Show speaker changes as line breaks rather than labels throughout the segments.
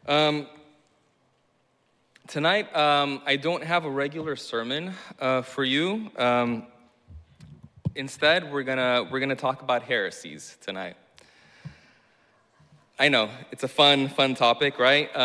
Um, Tonight, I don't have a regular sermon for you. Instead, we're gonna talk about heresies tonight. I know it's a fun topic, right?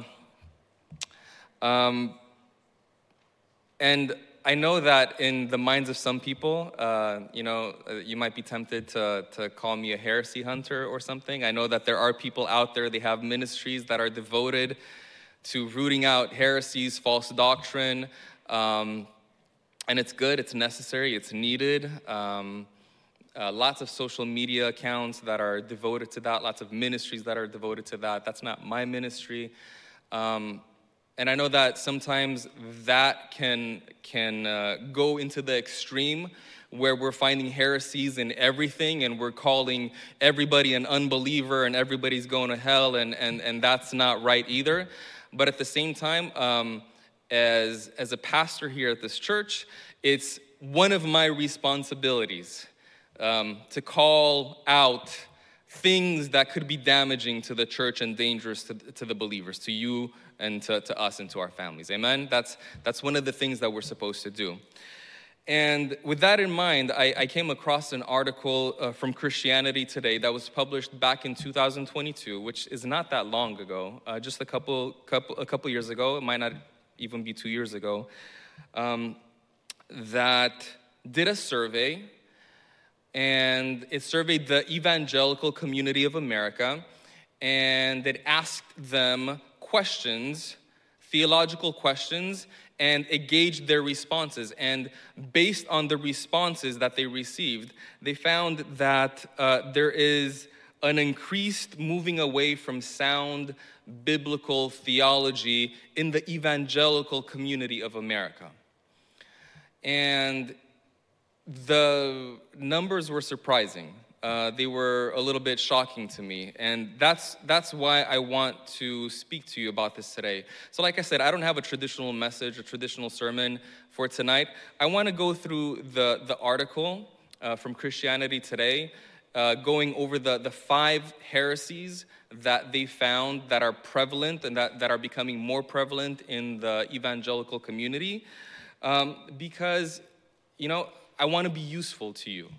And I know that in the minds of some people, you might be tempted to call me a heresy hunter or something. I know that there are people out there, they have ministries that are devoted to rooting out heresies, false doctrine, and it's good, it's necessary, it's needed. Lots of social media accounts that are devoted to that, lots of ministries that are devoted to that. That's not my ministry. And I know that sometimes that can go into the extreme where we're finding heresies in everything and we're calling everybody an unbeliever and everybody's going to hell, and that's not right either. But at the same time, as a pastor here at this church, it's one of my responsibilities to call out things that could be damaging to the church and dangerous to the believers, to you and to us and to our families. Amen? That's one of the things that we're supposed to do. And with that in mind, I came across an article from Christianity Today that was published back in 2022, which is not that long ago, just a couple years ago. It might not even be 2 years ago. That did a survey, and it surveyed the evangelical community of America, and it asked them questions, theological questions, and it gauged their responses. And based on the responses that they received, they found that there is an increased moving away from sound biblical theology in the evangelical community of America. And the numbers were surprising. They were a little bit shocking to me, and that's why I want to speak to you about this today. So like I said, I don't have a traditional message, a traditional sermon for tonight. I want to go through the article from Christianity Today, going over the 5 heresies that they found that are prevalent and that are becoming more prevalent in the evangelical community, because, I want to be useful to you.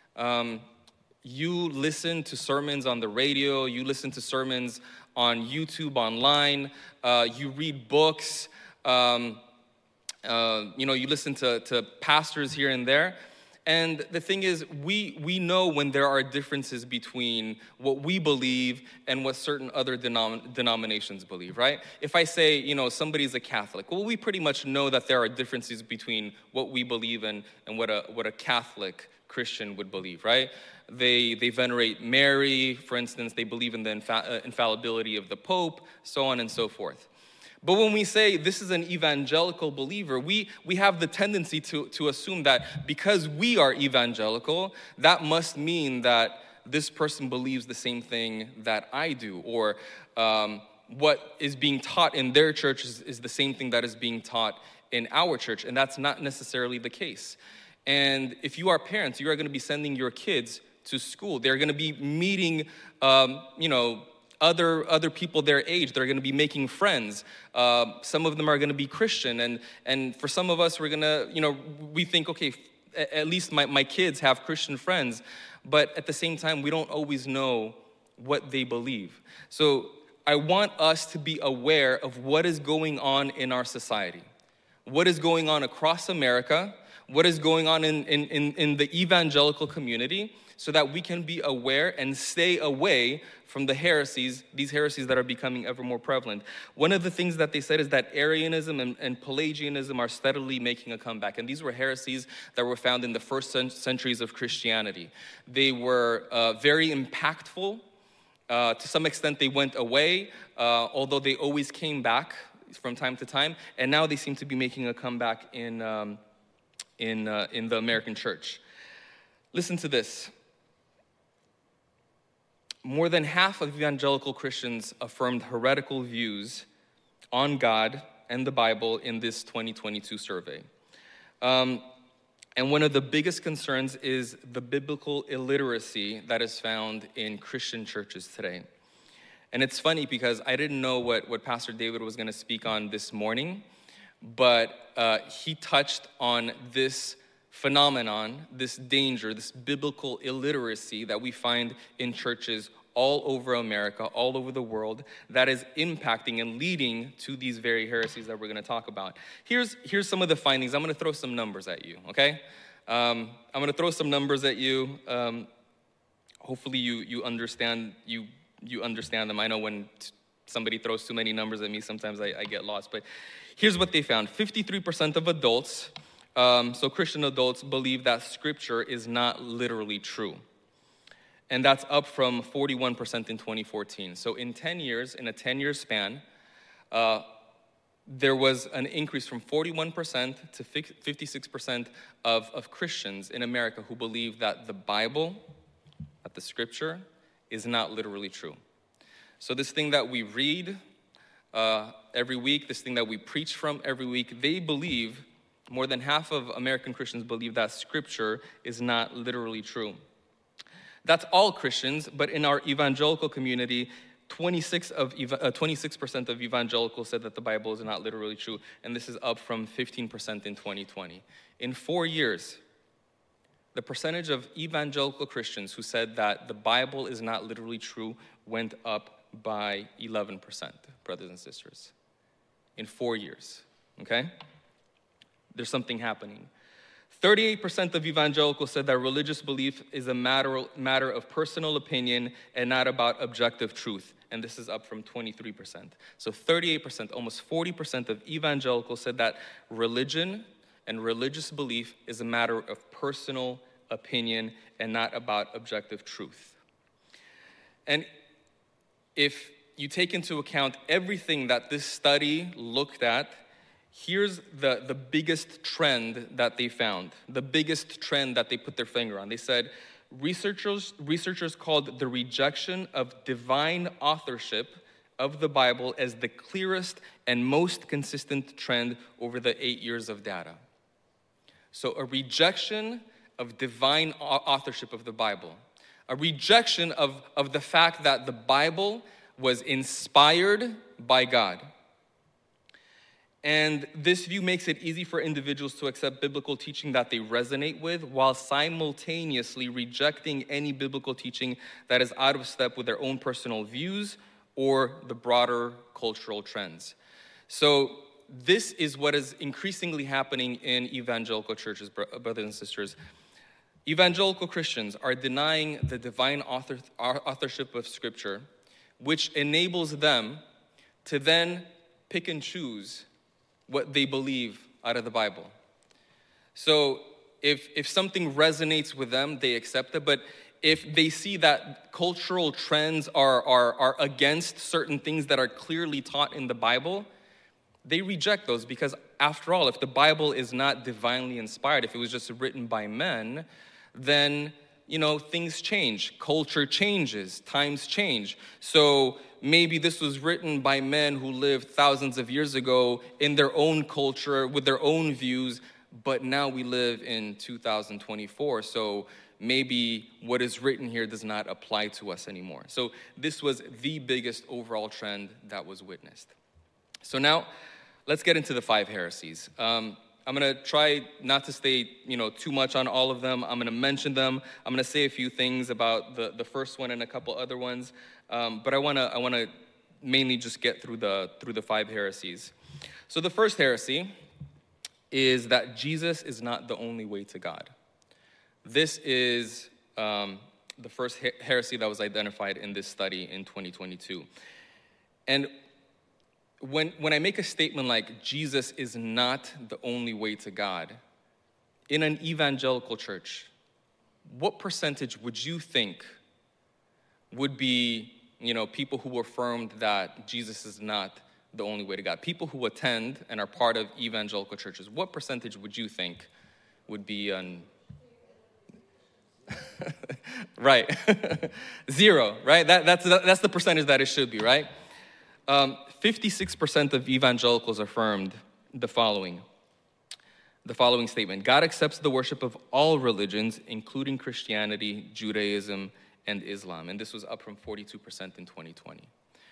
You listen to sermons on the radio, you listen to sermons on YouTube, online, you read books, you listen to pastors here and there. And the thing is, we know when there are differences between what we believe and what certain other denominations believe, right? If I say, somebody's a Catholic, well, we pretty much know that there are differences between what we believe and what a Catholic Christian would believe, right? They venerate Mary, for instance. They believe in the infallibility of the Pope, so on and so forth. But when we say this is an evangelical believer, we have the tendency to assume that because we are evangelical, that must mean that this person believes the same thing that I do, or what is being taught in their church is the same thing that is being taught in our church, and that's not necessarily the case. And if you are parents, you are going to be sending your kids to school. They're going to be meeting, other people their age. They're going to be making friends. Some of them are going to be Christian, and for some of us, we're going to, we think, okay, at least my kids have Christian friends, but at the same time, we don't always know what they believe. So I want us to be aware of what is going on in our society, what is going on across America, what is going on in the evangelical community, so that we can be aware and stay away from the heresies, these heresies that are becoming ever more prevalent. One of the things that they said is that Arianism and Pelagianism are steadily making a comeback. And these were heresies that were found in the first centuries of Christianity. They were very impactful. To some extent, they went away, although they always came back from time to time. And now they seem to be making a comeback in the American church. Listen to this. More than half of evangelical Christians affirmed heretical views on God and the Bible in this 2022 survey. And one of the biggest concerns is the biblical illiteracy that is found in Christian churches today. And it's funny because I didn't know what Pastor David was going to speak on this morning, but he touched on this phenomenon, this danger, this biblical illiteracy that we find in churches all over America, all over the world, that is impacting and leading to these very heresies that we're going to talk about. Here's some of the findings. I'm going to throw some numbers at you, okay? I'm going to throw some numbers at you. Hopefully you understand you understand them. I know when somebody throws too many numbers at me, sometimes I get lost. But here's what they found. 53% of adults, so Christian adults, believe that Scripture is not literally true. And that's up from 41% in 2014. So in 10 years, in a 10-year span, there was an increase from 41% to 56% of Christians in America who believe that the Bible, that the Scripture, is not literally true. So this thing that we read every week, this thing that we preach from every week, they believe, more than half of American Christians believe that Scripture is not literally true. That's all Christians, but in our evangelical community, 26% of evangelicals said that the Bible is not literally true, and this is up from 15% in 2020. In 4 years, the percentage of evangelical Christians who said that the Bible is not literally true went up by 11%, brothers and sisters, in 4 years, okay? There's something happening. 38% of evangelicals said that religious belief is a matter of personal opinion and not about objective truth. And this is up from 23%. So 38%, almost 40% of evangelicals said that religion and religious belief is a matter of personal opinion and not about objective truth. And if you take into account everything that this study looked at, here's the biggest trend that they found, the biggest trend that they put their finger on. They said, researchers called the rejection of divine authorship of the Bible as the clearest and most consistent trend over the 8 years of data. So a rejection of divine authorship of the Bible, a rejection of the fact that the Bible was inspired by God. And this view makes it easy for individuals to accept biblical teaching that they resonate with while simultaneously rejecting any biblical teaching that is out of step with their own personal views or the broader cultural trends. So this is what is increasingly happening in evangelical churches, brothers and sisters. Evangelical Christians are denying the divine authorship of Scripture, which enables them to then pick and choose what they believe out of the Bible. So if something resonates with them, they accept it. But if they see that cultural trends are against certain things that are clearly taught in the Bible, they reject those, because after all, if the Bible is not divinely inspired, if it was just written by men, then things change, culture changes, times change. So maybe this was written by men who lived thousands of years ago in their own culture with their own views, but now we live in 2024. So maybe what is written here does not apply to us anymore. So this was the biggest overall trend that was witnessed. So now let's get into the 5 heresies. I'm going to try not to stay, too much on all of them. I'm going to mention them. I'm going to say a few things about the first one and a couple other ones. But I want to mainly just get through the 5 heresies. So the first heresy is that Jesus is not the only way to God. This is the first heresy that was identified in this study in 2022. And when I make a statement like Jesus is not the only way to God, in an evangelical church, what percentage would you think would be, people who affirmed that Jesus is not the only way to God? People who attend and are part of evangelical churches, what percentage would you think would be right? 0, right? That's the percentage that it should be, right? 56% of evangelicals affirmed the following statement: God accepts the worship of all religions, including Christianity, Judaism, and Islam. And this was up from 42% in 2020.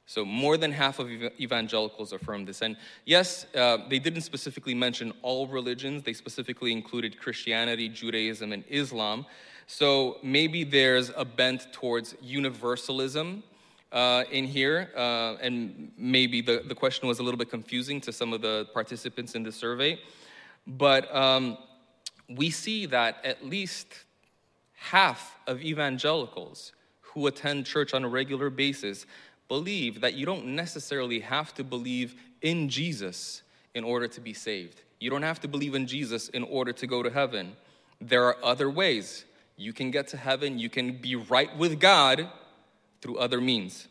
So more than half of evangelicals affirm this. And yes, they didn't specifically mention all religions. They specifically included Christianity, Judaism, and Islam. So maybe there's a bent towards universalism in here. And maybe the question was a little bit confusing to some of the participants in the survey. But we see that at least half of evangelicals who attend church on a regular basis believe that you don't necessarily have to believe in Jesus in order to be saved. You don't have to believe in Jesus in order to go to heaven. There are other ways. You can get to heaven. You can be right with God through other means.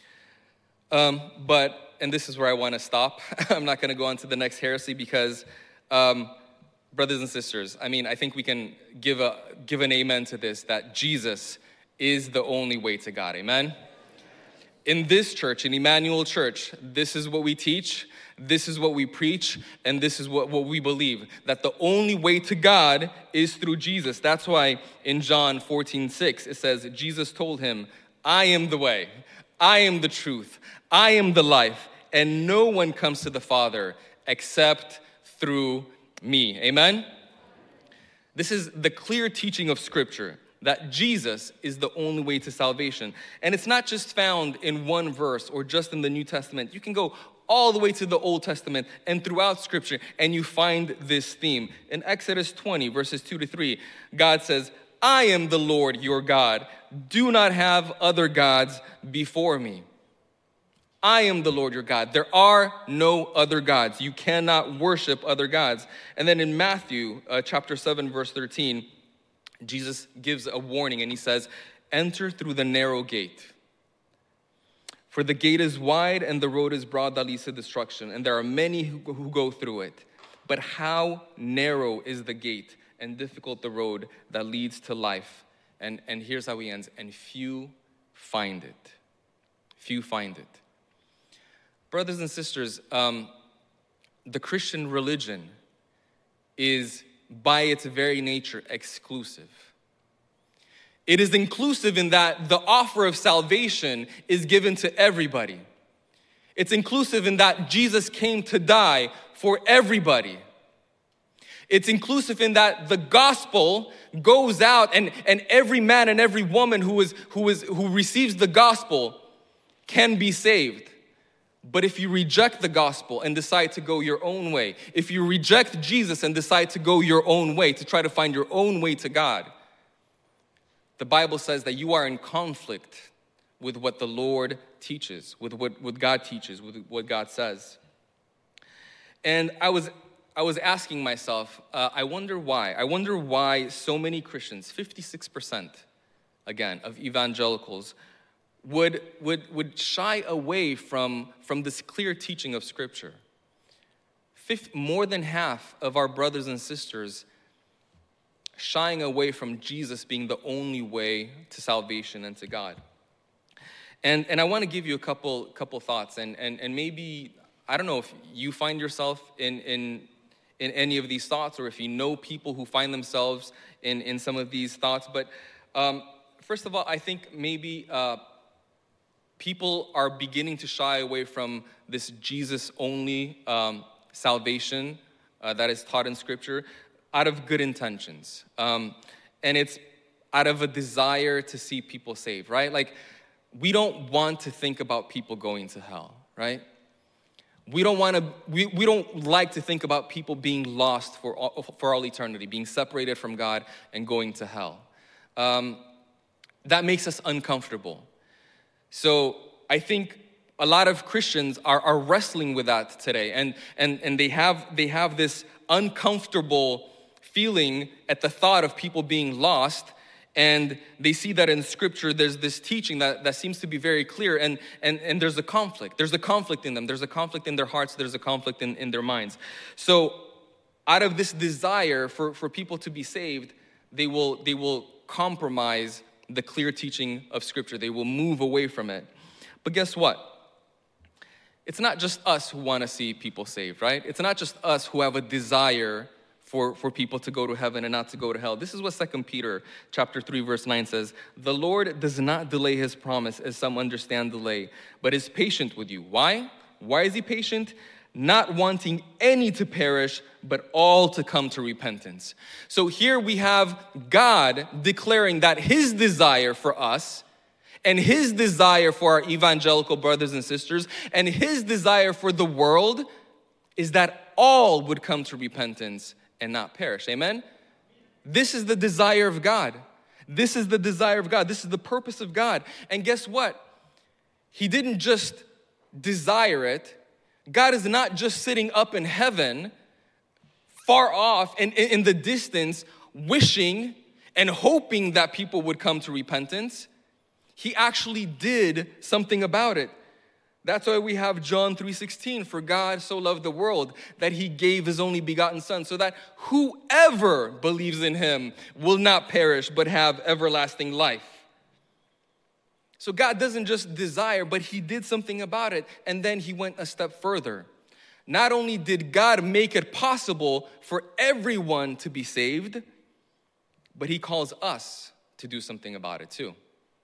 And this is where I want to stop. I'm not going to go on to the next heresy because, brothers and sisters, I think we can give an amen to this, that Jesus is the only way to God. Amen? In this church, in Emmanuel Church, this is what we teach, this is what we preach, and this is what we believe, that the only way to God is through Jesus. That's why in John 14:6, it says, Jesus told him, I am the way, I am the truth, I am the life, and no one comes to the Father except through me. Amen? This is the clear teaching of Scripture, that Jesus is the only way to salvation. And it's not just found in one verse or just in the New Testament. You can go all the way to the Old Testament and throughout Scripture, and you find this theme. In Exodus 20, verses 2-3, God says, I am the Lord your God. Do not have other gods before me. I am the Lord your God. There are no other gods. You cannot worship other gods. And then in Matthew chapter 7, verse 13, Jesus gives a warning and he says, enter through the narrow gate. For the gate is wide and the road is broad that leads to destruction. And there are many who go through it. But how narrow is the gate and difficult the road that leads to life. And here's how he ends. And few find it. Few find it. Brothers and sisters, the Christian religion is by its very nature exclusive. It is inclusive in that the offer of salvation is given to everybody. It's inclusive in that Jesus came to die for everybody. It's inclusive in that the gospel goes out and every man and every woman who receives the gospel can be saved. But if you reject the gospel and decide to go your own way, if you reject Jesus and decide to go your own way, to try to find your own way to God, the Bible says that you are in conflict with what the Lord teaches, with what God teaches, with what God says. And I was asking myself, I wonder why. I wonder why so many Christians, 56%, again, of evangelicals, would shy away from this clear teaching of Scripture. More than half of our brothers and sisters shying away from Jesus being the only way to salvation and to God. And I want to give you a couple thoughts, and maybe, I don't know if you find yourself in any of these thoughts, or if you know people who find themselves in some of these thoughts. But first of all, I think maybe people are beginning to shy away from this Jesus-only salvation that is taught in Scripture out of good intentions. And it's out of a desire to see people saved, right? Like, we don't want to think about people going to hell, right? We don't like to think about people being lost for all eternity, being separated from God and going to hell. That makes us uncomfortable. So I think a lot of Christians are wrestling with that today, and they have this uncomfortable feeling at the thought of people being lost, and they see that in Scripture there's this teaching that seems to be very clear, and there's a conflict. There's a conflict in them. There's a conflict in their hearts. There's a conflict in their minds. So out of this desire for people to be saved, they will compromise the clear teaching of Scripture. They will move away from it. But guess what? It's not just us who want to see people saved, right? It's not just us who have a desire for people to go to heaven and not to go to hell. This is what 2 Peter chapter 3, verse 9 says. The Lord does not delay his promise, as some understand delay, but is patient with you. Why? Why is he patient? Not wanting any to perish, but all to come to repentance. So here we have God declaring that his desire for us and his desire for our evangelical brothers and sisters and his desire for the world is that all would come to repentance and not perish. Amen? This is the desire of God. This is the desire of God. This is the purpose of God. And guess what? He didn't just desire it. God is not just sitting up in heaven, far off and in the distance, wishing and hoping that people would come to repentance. He actually did something about it. That's why we have John 3:16, for God so loved the world that he gave his only begotten son, so that whoever believes in him will not perish but have everlasting life. So God doesn't just desire, but he did something about it, and then he went a step further. Not only did God make it possible for everyone to be saved, but he calls us to do something about it too.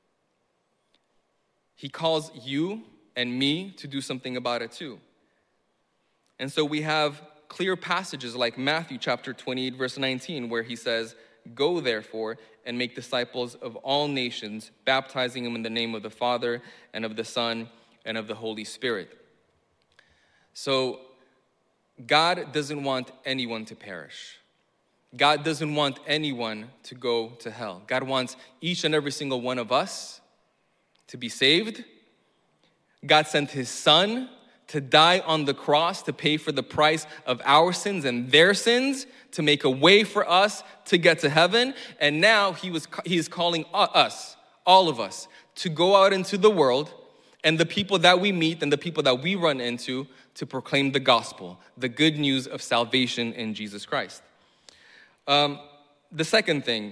He calls you and me to do something about it too. And so we have clear passages like Matthew chapter 28, verse 19, where he says, go therefore and make disciples of all nations, baptizing them in the name of the Father and of the Son and of the Holy Spirit. So God doesn't want anyone to perish. God doesn't want anyone to go to hell. God wants each and every single one of us to be saved. God sent his son to die on the cross to pay for the price of our sins and their sins, to make a way for us to get to heaven. And now he is calling us, all of us, to go out into the world and the people that we meet and the people that we run into to proclaim the gospel, the good news of salvation in Jesus Christ. The second thing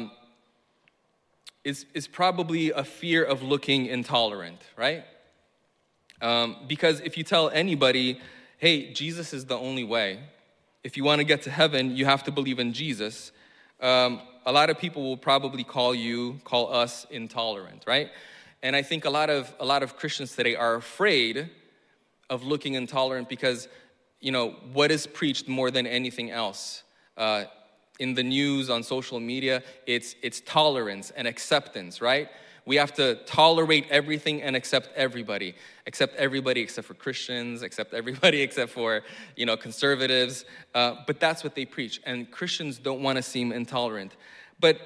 is probably a fear of looking intolerant, right? Because if you tell anybody, hey, Jesus is the only way, if you want to get to heaven, you have to believe in Jesus, a lot of people will probably call us intolerant, right? And I think a lot of Christians today are afraid of looking intolerant because, what is preached more than anything else in the news, on social media, it's tolerance and acceptance, right? We have to tolerate everything and accept everybody except for Christians, accept everybody except for, conservatives. But that's what they preach. And Christians don't want to seem intolerant. But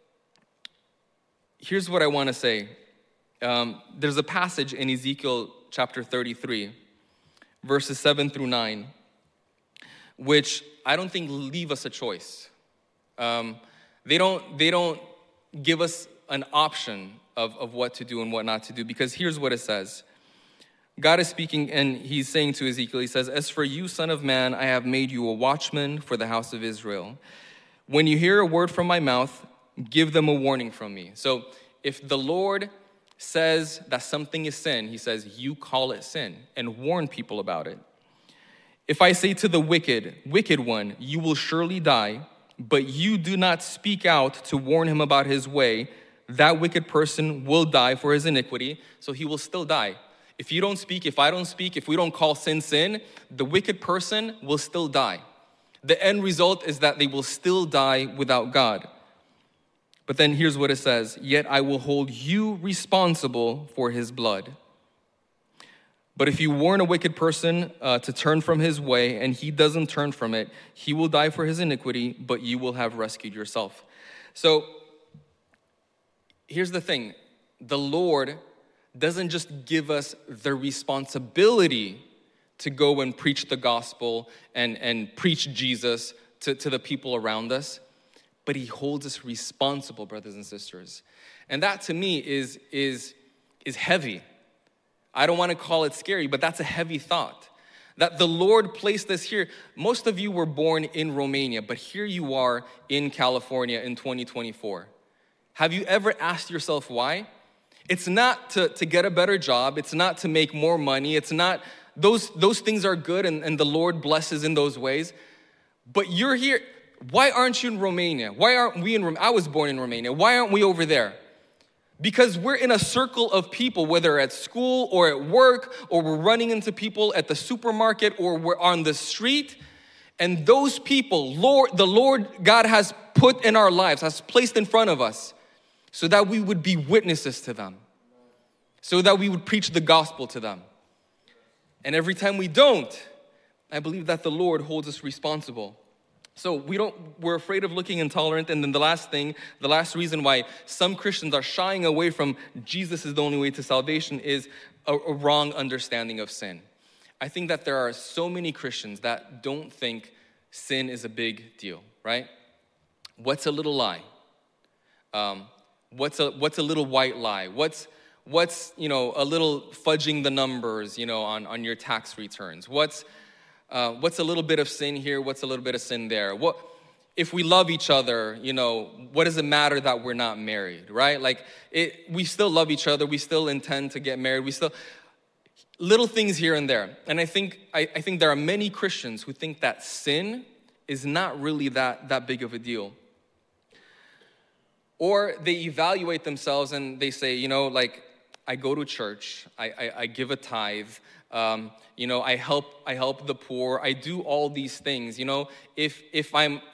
here's what I want to say. There's a passage in Ezekiel chapter 33, verses 7 through 9, which I don't think leave us a choice. They don't give us an option of what to do and what not to do, because here's what it says. God is speaking, and he's saying to Ezekiel, he says, as for you, son of man, I have made you a watchman for the house of Israel. When you hear a word from my mouth, give them a warning from me. So if the Lord says that something is sin, he says, you call it sin and warn people about it. If I say to the wicked one, you will surely die, but you do not speak out to warn him about his way, that wicked person will die for his iniquity, so he will still die. If you don't speak, if I don't speak, if we don't call sin, the wicked person will still die. The end result is that they will still die without God. But then here's what it says, yet I will hold you responsible for his blood. But if you warn a wicked person to turn from his way and he doesn't turn from it, he will die for his iniquity, but you will have rescued yourself. So here's the thing. The Lord doesn't just give us the responsibility to go and preach the gospel and preach Jesus to the people around us, but he holds us responsible, brothers and sisters. And that to me is heavy. I don't want to call it scary, but that's a heavy thought. That the Lord placed us here. Most of you were born in Romania, but here you are in California in 2024. Have you ever asked yourself why? It's not to get a better job. It's not to make more money. It's not, those things are good and the Lord blesses in those ways. But you're here. Why aren't you in Romania? Why aren't we in Romania? I was born in Romania. Why aren't we over there? Because we're in a circle of people, whether at school or at work, or we're running into people at the supermarket, or we're on the street. And those people, the Lord God has put in our lives, has placed in front of us, so that we would be witnesses to them, so that we would preach the gospel to them. And every time we don't, I believe that the Lord holds us responsible. So we're afraid of looking intolerant. And then the last reason why some Christians are shying away from Jesus is the only way to salvation is a wrong understanding of sin. I think that there are so many Christians that don't think sin is a big deal, right? What's a little lie? What's a little white lie? What's a little fudging the numbers, on your tax returns? What's a little bit of sin here? What's a little bit of sin there? What if we love each other? What does it matter that we're not married, right? We still love each other. We still intend to get married. We still little things here and there. And I think there are many Christians who think that sin is not really that big of a deal. Or they evaluate themselves and they say, I go to church, I give a tithe. I help the poor. I do all these things. If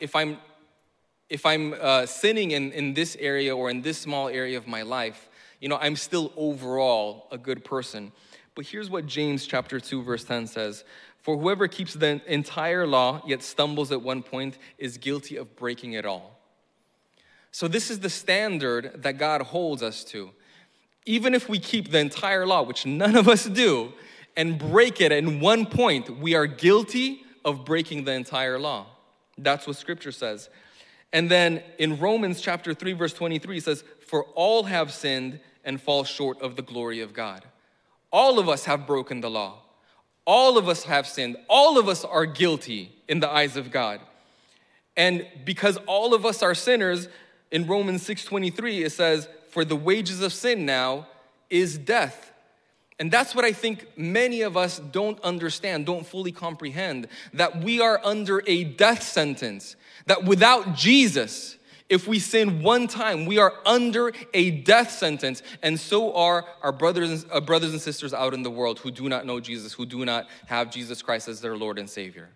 I'm sinning in this area or in this small area of my life, I'm still overall a good person. But here's what James chapter 2 verse 10 says: "For whoever keeps the entire law yet stumbles at one point is guilty of breaking it all." So this is the standard that God holds us to. Even if we keep the entire law, which none of us do, and break it at one point, we are guilty of breaking the entire law. That's what Scripture says. And then in Romans chapter 3, verse 23, it says, "For all have sinned and fall short of the glory of God." All of us have broken the law. All of us have sinned. All of us are guilty in the eyes of God. And because all of us are sinners, in Romans 6:23, it says, "For the wages of sin now is death." And that's what I think many of us don't understand, don't fully comprehend, that we are under a death sentence. That without Jesus, if we sin one time, we are under a death sentence. And so are our brothers and sisters out in the world who do not know Jesus, who do not have Jesus Christ as their Lord and Savior.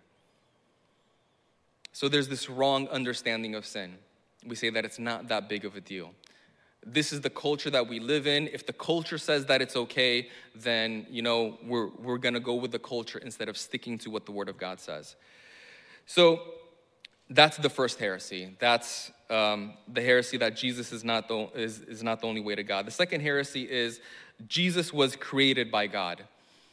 So there's this wrong understanding of sin. We say that it's not that big of a deal. This is the culture that we live in. If the culture says that it's okay, then, we're going to go with the culture instead of sticking to what the Word of God says. So that's the first heresy. That's the heresy that Jesus is not the only way to God. The second heresy is Jesus was created by God.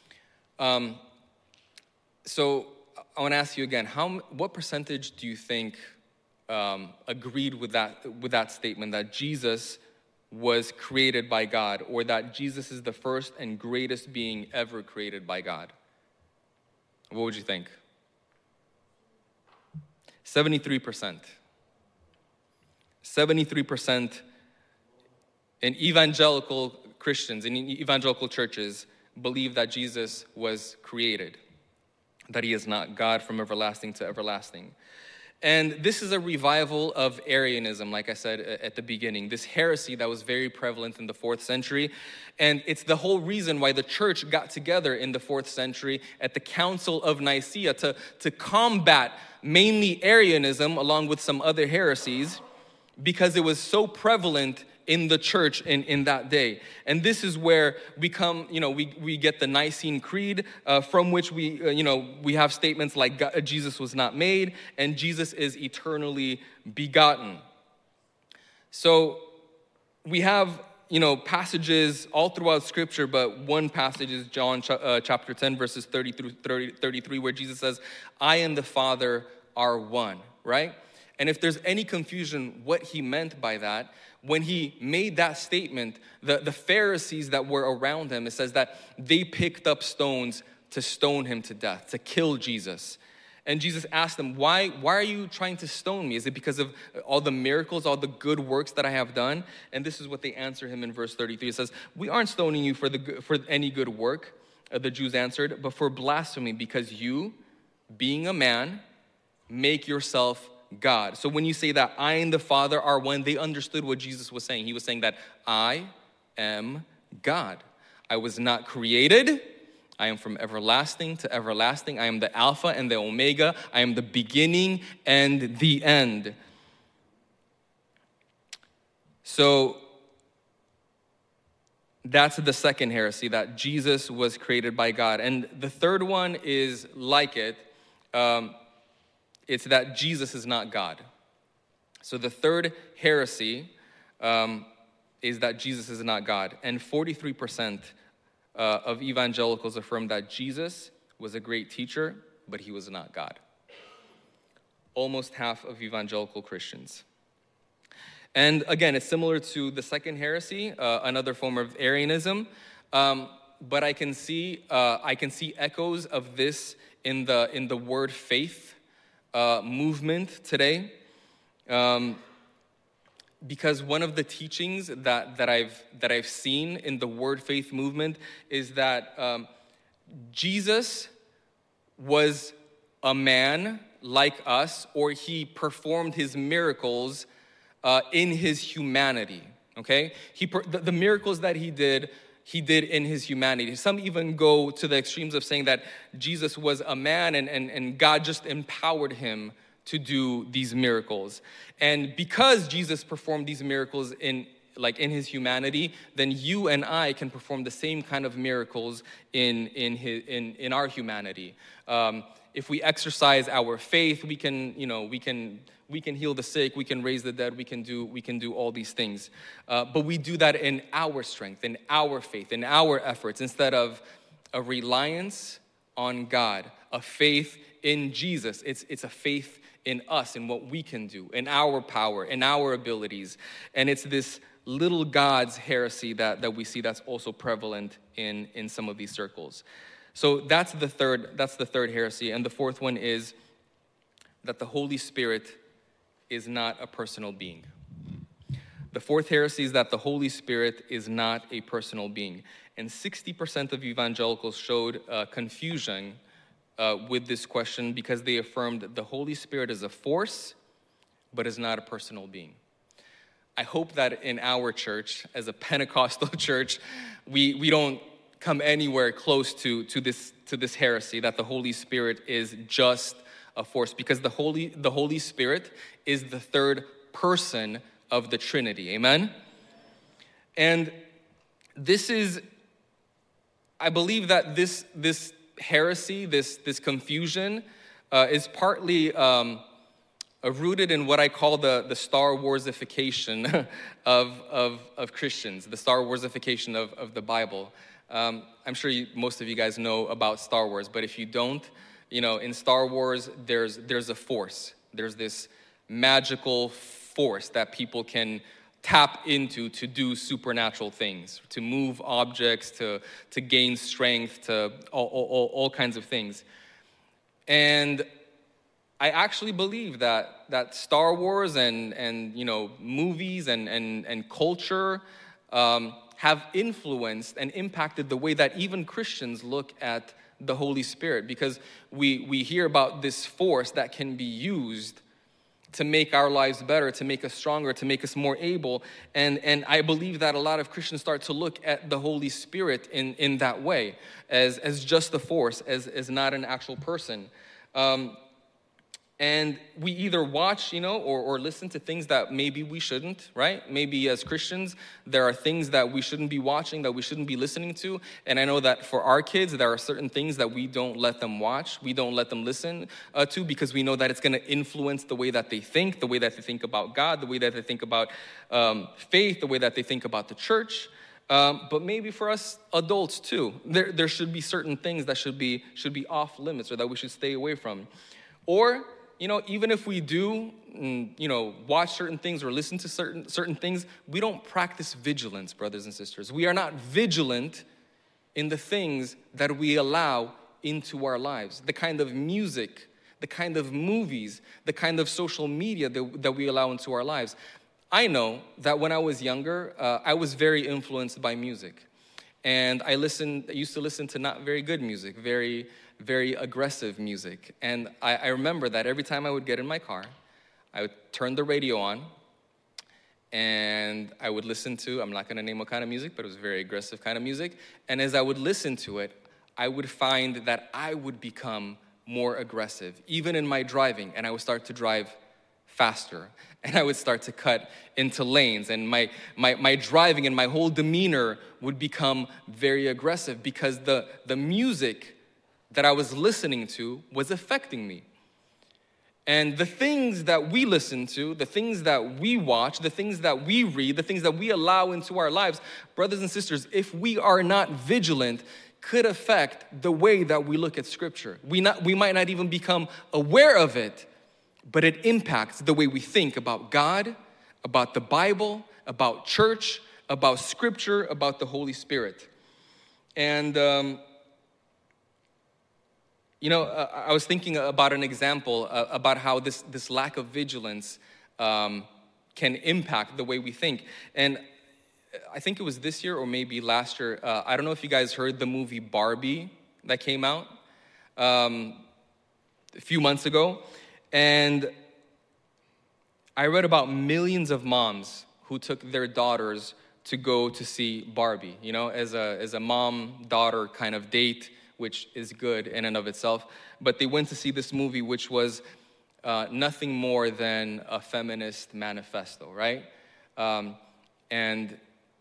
So I want to ask you again, what percentage do you think agreed with that statement, that Jesus was created by God, or that Jesus is the first and greatest being ever created by God? What would you think? 73%. 73% in evangelical Christians, in evangelical churches, believe that Jesus was created, that he is not God from everlasting to everlasting. And this is a revival of Arianism, like I said at the beginning, this heresy that was very prevalent in the 4th century. And it's the whole reason why the church got together in the 4th century at the Council of Nicaea to combat mainly Arianism along with some other heresies, because it was so prevalent in the church in that day. And this is where we get the Nicene Creed, from which we have statements like Jesus was not made and Jesus is eternally begotten. So we have, passages all throughout Scripture, but one passage is John chapter 10, verses 30 through 33, where Jesus says, "I and the Father are one," right? And if there's any confusion what he meant by that, when he made that statement, the Pharisees that were around him, it says that they picked up stones to stone him to death, to kill Jesus. And Jesus asked them, why are you trying to stone me? Is it because of all the miracles, all the good works that I have done? And this is what they answer him in verse 33. It says, "We aren't stoning you for any good work," the Jews answered, "but for blasphemy, because you, being a man, make yourself God. So when you say that I and the Father are one, they understood what Jesus was saying. He was saying that I am God. I was not created. I am from everlasting to everlasting. I am the Alpha and the Omega. I am the beginning and the end. So that's the second heresy, that Jesus was created by God. And the third one is like it. It's that Jesus is not God. So the third heresy is that Jesus is not God. And 43% of evangelicals affirm that Jesus was a great teacher, but he was not God. Almost half of evangelical Christians. And again, it's similar to the second heresy, another form of Arianism. But I can see echoes of this in the word faith movement today. Because one of the teachings that I've seen in the word faith movement is that Jesus was a man like us, or he performed his miracles in his humanity. Okay, the miracles that he did in his humanity. Some even go to the extremes of saying that Jesus was a man and God just empowered him to do these miracles. And because Jesus performed these miracles in his humanity, then you and I can perform the same kind of miracles in our humanity. If we exercise our faith, we can heal the sick, we can raise the dead, we can do all these things. But we do that in our strength, in our faith, in our efforts, instead of a reliance on God, a faith in Jesus. It's a faith in us, in what we can do, in our power, in our abilities. And it's this little God's heresy that we see that's also prevalent in some of these circles. So that's the third heresy. And the fourth one is that the Holy Spirit is not a personal being. The fourth heresy is that the Holy Spirit is not a personal being. And 60% of evangelicals showed confusion with this question because they affirmed that the Holy Spirit is a force, but is not a personal being. I hope that in our church, as a Pentecostal church, we don't come anywhere close to this heresy that the Holy Spirit is just a force, because the Holy Spirit is the third person of the Trinity. Amen? And I believe that this heresy, this confusion, is partly rooted in what I call the Star Warsification of Christians, the Star Warsification of the Bible. I'm sure most of you guys know about Star Wars, but if you don't, in Star Wars, there's a force. There's this magical force that people can tap into to do supernatural things, to move objects, to gain strength, to all kinds of things. And I actually believe that Star Wars and movies and culture have influenced and impacted the way that even Christians look at the Holy Spirit, because we hear about this force that can be used to make our lives better, to make us stronger, to make us more able. And I believe that a lot of Christians start to look at the Holy Spirit in that way, as just a force, as not an actual person. And we either watch, or listen to things that maybe we shouldn't, right? Maybe as Christians, there are things that we shouldn't be watching, that we shouldn't be listening to. And I know that for our kids, there are certain things that we don't let them watch, we don't let them listen to, because we know that it's going to influence the way that they think, the way that they think about God, the way that they think about faith, the way that they think about the church. But maybe for us adults too, there should be certain things that should be off limits, or that we should stay away from. Or even if we do, watch certain things or listen to certain things, we don't practice vigilance, brothers and sisters. We are not vigilant in the things that we allow into our lives. The kind of music, the kind of movies, the kind of social media that we allow into our lives. I know that when I was younger, I was very influenced by music. And I used to listen to not very good music, very, very aggressive music. And I remember that every time I would get in my car, I would turn the radio on, and I would listen to, I'm not going to name what kind of music, but it was very aggressive kind of music. And as I would listen to it, I would find that I would become more aggressive, even in my driving, and I would start to drive faster, and I would start to cut into lanes, and my driving and my whole demeanor would become very aggressive because the music that I was listening to was affecting me. And the things that we listen to, the things that we watch, the things that we read, the things that we allow into our lives, brothers and sisters, if we are not vigilant, could affect the way that we look at Scripture. We might not even become aware of it, but it impacts the way we think about God, about the Bible, about church, about Scripture, about the Holy Spirit. And, I was thinking about an example about how this lack of vigilance can impact the way we think. And I think it was this year or maybe last year. I don't know if you guys heard the movie Barbie that came out a few months ago. And I read about millions of moms who took their daughters to go to see Barbie, as a mom-daughter kind of date, which is good in and of itself. But they went to see this movie, which was nothing more than a feminist manifesto, right? And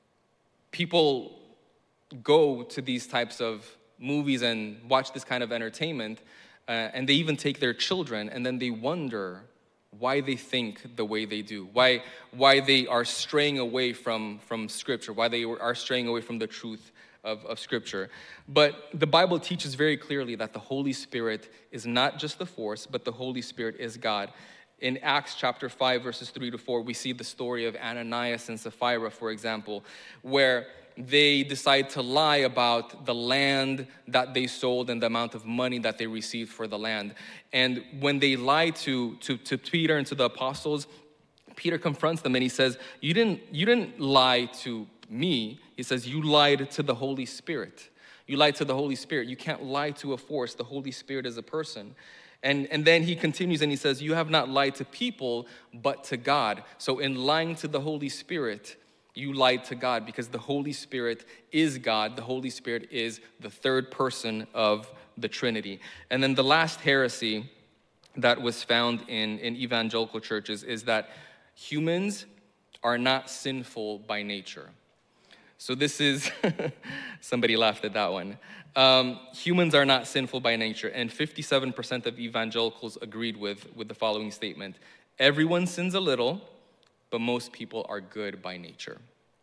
people go to these types of movies and watch this kind of entertainment, and they even take their children, and then they wonder why they think the way they do, why they are straying away from Scripture, why they are straying away from the truth of Scripture. But the Bible teaches very clearly that the Holy Spirit is not just the force, but the Holy Spirit is God. In Acts chapter 5, verses 3-4, we see the story of Ananias and Sapphira, for example, where they decide to lie about the land that they sold and the amount of money that they received for the land. And when they lie to Peter and to the apostles, Peter confronts them and he says, you didn't lie to me. He says, you lied to the Holy Spirit. You lied to the Holy Spirit. You can't lie to a force. The Holy Spirit is a person. And then he continues and he says, you have not lied to people, but to God. So in lying to the Holy Spirit, you lied to God, because the Holy Spirit is God. The Holy Spirit is the third person of the Trinity. And then the last heresy that was found in evangelical churches is that humans are not sinful by nature. So this is, somebody laughed at that one. Humans are not sinful by nature, and 57% of evangelicals agreed with the following statement: everyone sins a little, but most people are good by nature.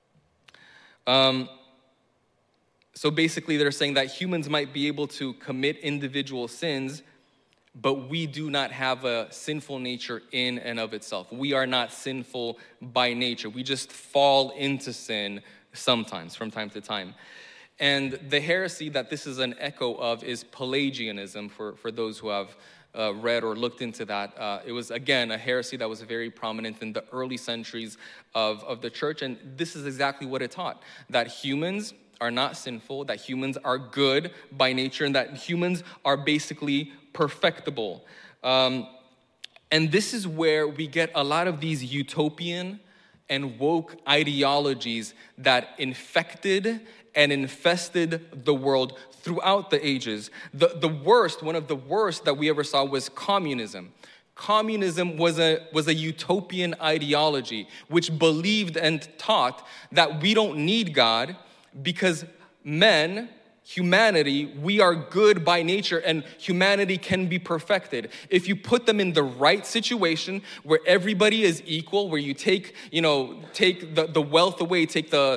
So basically they're saying that humans might be able to commit individual sins, but we do not have a sinful nature in and of itself. We are not sinful by nature. We just fall into sin sometimes, from time to time. And the heresy that this is an echo of is Pelagianism, for those who have read or looked into that. It was, again, a heresy that was very prominent in the early centuries of the church, and this is exactly what it taught: that humans are not sinful, that humans are good by nature, and that humans are basically perfectible. And this is where we get a lot of these utopian and woke ideologies that infected and infested the world throughout the ages. The worst, one of the worst that we ever saw was communism. Communism was a utopian ideology which believed and taught that we don't need God because humanity, we are good by nature, and humanity can be perfected. If you put them in the right situation where everybody is equal, where you take the wealth away, take the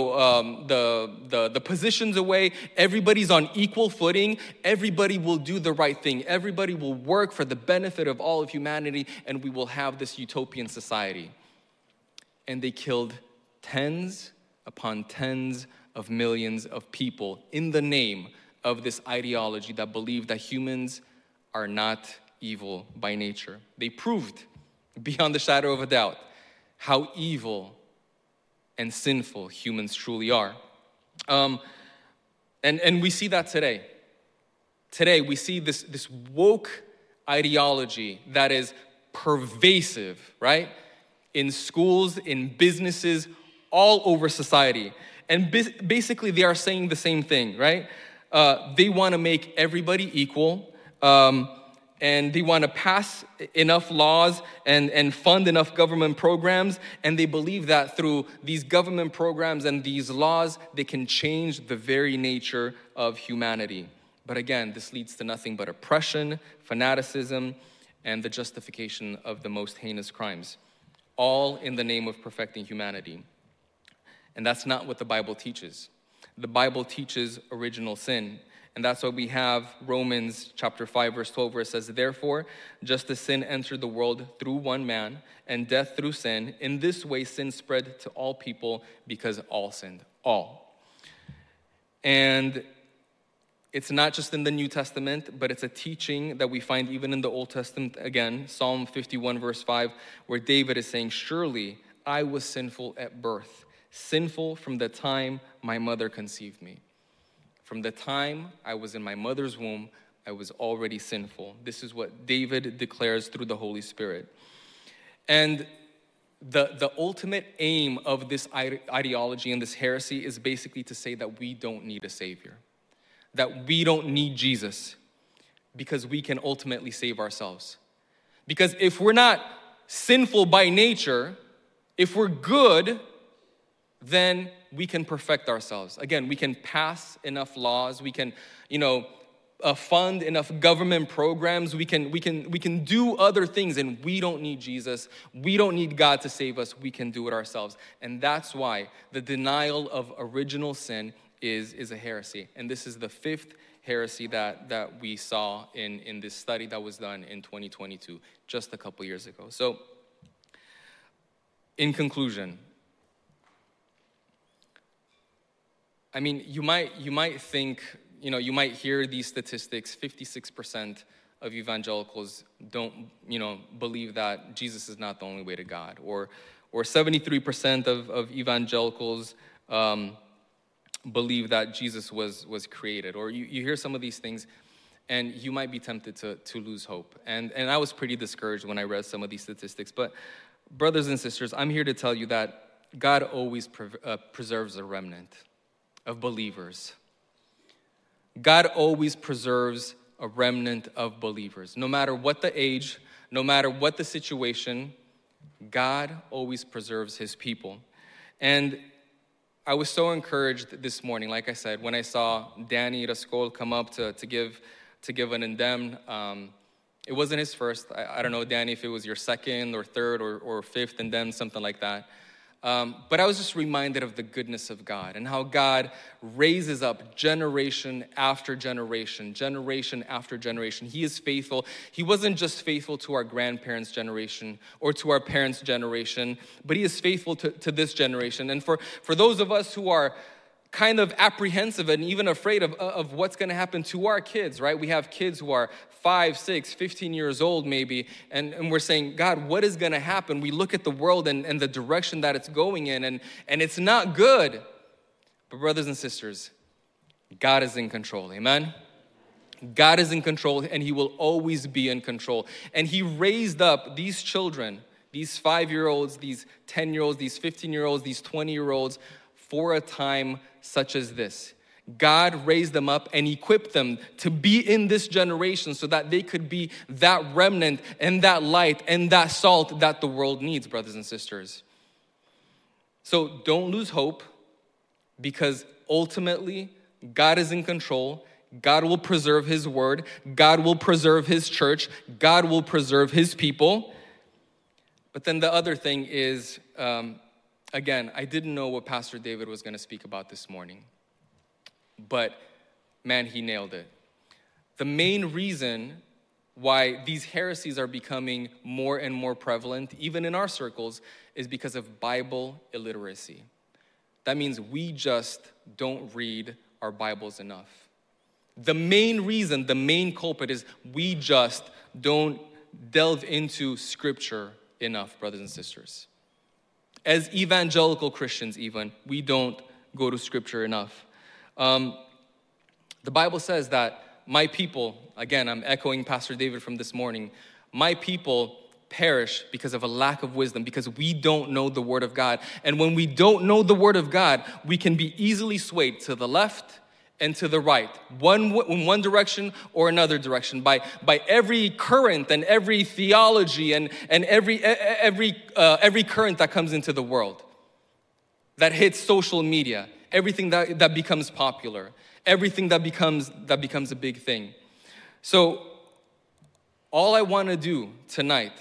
positions away, everybody's on equal footing, everybody will do the right thing. Everybody will work for the benefit of all of humanity, and we will have this utopian society. And they killed tens upon tens of millions of people in the name of this ideology that believed that humans are not evil by nature. They proved beyond the shadow of a doubt how evil and sinful humans truly are. And we see that today. Today we see this woke ideology that is pervasive, right? In schools, in businesses, all over society. And basically they are saying the same thing, right? They want to make everybody equal, and they want to pass enough laws and fund enough government programs, and they believe that through these government programs and these laws, they can change the very nature of humanity. But again, this leads to nothing but oppression, fanaticism, and the justification of the most heinous crimes, all in the name of perfecting humanity. And that's not what the Bible teaches. The Bible teaches original sin. And that's why we have Romans chapter 5, verse 12, where it says, "Therefore, just as sin entered the world through one man, and death through sin, in this way sin spread to all people because all sinned." All. And it's not just in the New Testament, but it's a teaching that we find even in the Old Testament. Again, Psalm 51, verse 5, where David is saying, "Surely I was sinful at birth, sinful from the time my mother conceived me." From the time I was in my mother's womb, I was already sinful. This is what David declares through the Holy Spirit. And the ultimate aim of this ideology and this heresy is basically to say that we don't need a savior, that we don't need Jesus, because we can ultimately save ourselves. Because if we're not sinful by nature, if we're good, then we can perfect ourselves. Again, we can pass enough laws, we can, fund enough government programs, we can do other things, and we don't need Jesus. We don't need God to save us. We can do it ourselves. And that's why the denial of original sin is a heresy. And this is the fifth heresy that we saw in this study that was done in 2022, just a couple years ago. So, in conclusion, I mean, you might think, you might hear these statistics. 56% of evangelicals don't, believe that Jesus is not the only way to God, or 73% of evangelicals believe that Jesus was created. Or you hear some of these things, and you might be tempted to lose hope. And I was pretty discouraged when I read some of these statistics. But brothers and sisters, I'm here to tell you that God always preserves a remnant of believers. God always preserves a remnant of believers. No matter what the age, no matter what the situation, God always preserves his people. And I was so encouraged this morning, like I said, when I saw Danny Rascol come up to give an indemn. It wasn't his first. I don't know, Danny, if it was your second or third or fifth indemn, something like that. But I was just reminded of the goodness of God and how God raises up generation after generation, generation after generation. He is faithful. He wasn't just faithful to our grandparents' generation or to our parents' generation, but he is faithful to this generation. And for those of us who are kind of apprehensive and even afraid of what's going to happen to our kids, right? We have kids who are 5, 6, 15 years old maybe, and we're saying, God, what is going to happen? We look at the world and the direction that it's going in, and it's not good. But brothers and sisters, God is in control, amen? God is in control, and he will always be in control. And he raised up these children, these 5-year-olds, these 10-year-olds, these 15-year-olds, these 20-year-olds, for a time such as this. God raised them up and equipped them to be in this generation so that they could be that remnant and that light and that salt that the world needs, brothers and sisters. So don't lose hope, because ultimately God is in control. God will preserve his word. God will preserve his church. God will preserve his people. But then the other thing is, again, I didn't know what Pastor David was going to speak about this morning. But, man, he nailed it. The main reason why these heresies are becoming more and more prevalent, even in our circles, is because of Bible illiteracy. That means we just don't read our Bibles enough. The main reason, the main culprit is we just don't delve into Scripture enough, brothers and sisters. As evangelical Christians even, we don't go to Scripture enough. The Bible says that my people, again, I'm echoing Pastor David from this morning, my people perish because of a lack of wisdom, because we don't know the Word of God. And when we don't know the Word of God, we can be easily swayed to the left and to the right, in one direction or another direction, by every current and every theology and every current that comes into the world, that hits social media, everything that becomes popular, everything that becomes a big thing. So all I want to do tonight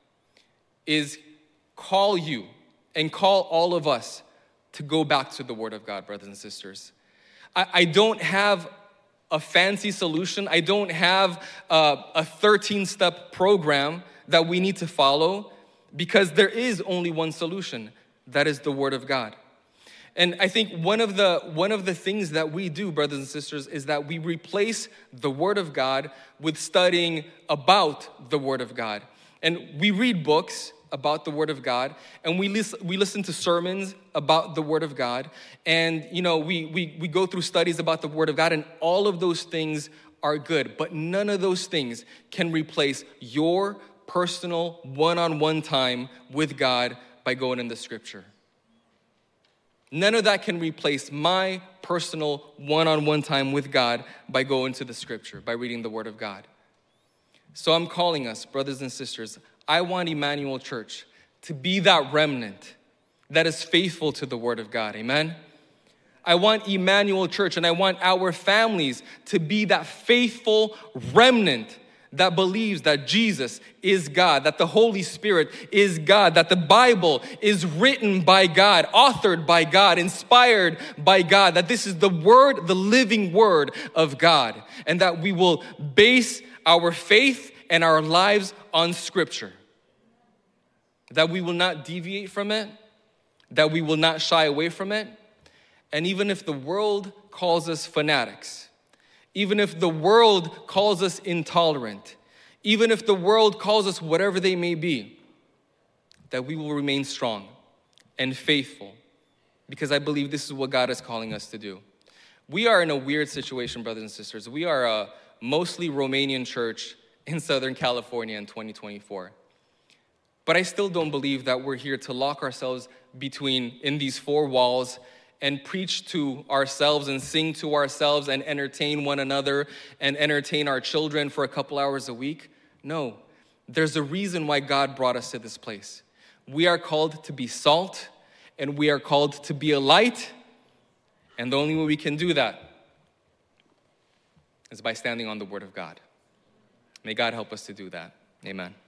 is call you and call all of us to go back to the Word of God, brothers and sisters. I don't have a fancy solution. I don't have a 13-step program that we need to follow, because there is only one solution. That is the Word of God. And I think one of the things that we do, brothers and sisters, is that we replace the Word of God with studying about the Word of God. And we read books about the Word of God, and we listen to sermons about the Word of God, and we go through studies about the Word of God, and all of those things are good, but none of those things can replace your personal one-on-one time with God by going in the Scripture. None of that can replace my personal one-on-one time with God by going to the Scripture, by reading the Word of God. So I'm calling us, brothers and sisters, I want Emmanuel Church to be that remnant that is faithful to the Word of God, amen? I want Emmanuel Church and I want our families to be that faithful remnant that believes that Jesus is God, that the Holy Spirit is God, that the Bible is written by God, authored by God, inspired by God, that this is the Word, the living Word of God, and that we will base our faith and our lives on Scripture. That we will not deviate from it, that we will not shy away from it. And even if the world calls us fanatics, even if the world calls us intolerant, even if the world calls us whatever they may be, that we will remain strong and faithful, because I believe this is what God is calling us to do. We are in a weird situation, brothers and sisters. We are a mostly Romanian church in Southern California in 2024. But I still don't believe that we're here to lock ourselves in these four walls and preach to ourselves and sing to ourselves and entertain one another and entertain our children for a couple hours a week. No, there's a reason why God brought us to this place. We are called to be salt, and we are called to be a light, and the only way we can do that is by standing on the Word of God. May God help us to do that. Amen.